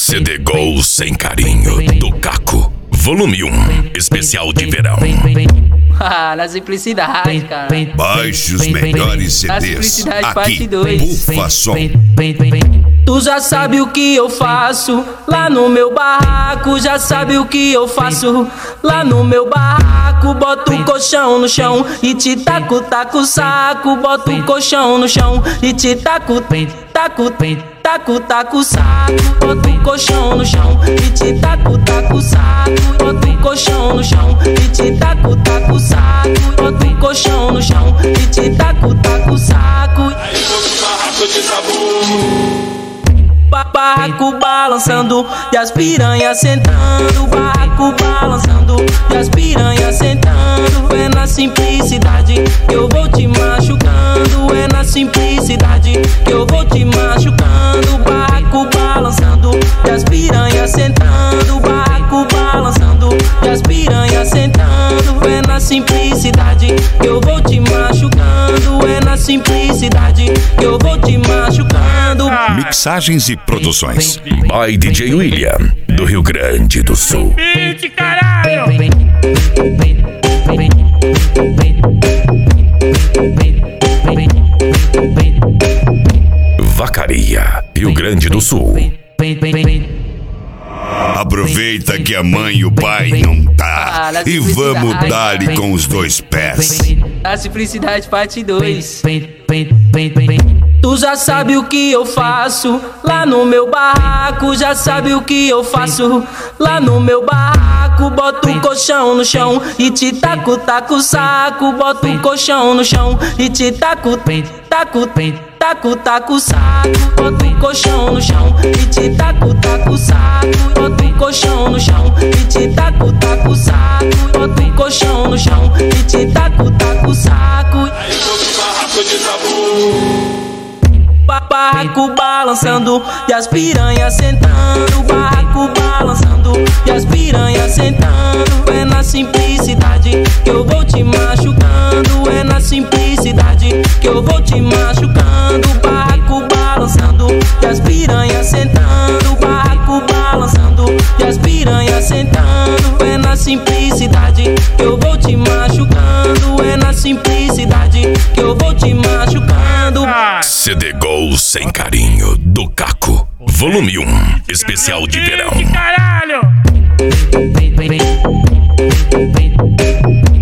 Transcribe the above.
CD Gol Sem Carinho, do Caco. Volume 1, especial de verão. Na simplicidade, cara. Baixe os melhores CDs aqui, Bufa Som. Tu já sabe o que eu faço lá no meu barraco, já sabe o que eu faço lá no meu barraco. Boto o colchão no chão e te taco, taco o saco. Boto o colchão no chão e te taco, taco, taco, taco o saco. Boto o colchão no chão e te taco, taco o saco. Boto o colchão no chão e te taco, taco o saco. Boto o colchão no chão e te taco, taco o saco. Aí vou pro barraco de sabor. Barraco balançando e as piranhas sentando. Barraco balançando e as piranhas sentando. É na simplicidade que eu vou te machucando. É na simplicidade que eu vou te machucando. Barraco balançando e as piranhas sentando. Barraco balançando e as piranhas sentando. É na simplicidade que eu vou te machucando. É na simplicidade que eu vou te machucando. Mixagens e produções by DJ William, do Rio Grande do Sul. Beat, caralho! Vacaria, Rio Grande do Sul. Aproveita que a mãe e o pai não tá e vamos dar-lhe com os dois pés. A simplicidade parte 2. Tu já sabe o que eu faço lá no meu barraco, já sabe o que eu faço lá no meu barraco. Boto o colchão no chão e te taco, taco o saco. Boto o colchão no chão e te taco, taco, taco, taco o saco. Boto o colchão no chão e te taco, taco o saco. Boto o colchão no chão e te taco, taco o saco. Boto o colchão no chão e te taco, taco o saco. Aí vou pro barraco de sabor. Barraco balançando e as piranhas sentando. Barraco balançando e as piranhas sentando. É na simplicidade que eu vou te machucando. É na simplicidade que eu vou te machucando. Barraco balançando e as piranhas sentando. Barraco balançando e as piranhas sentando. É na simplicidade que eu vou te machucando. É na simplicidade que eu vou te machucando. CD Gol Sem Carinho, do Caco. Volume 1, especial de verão. Caralho!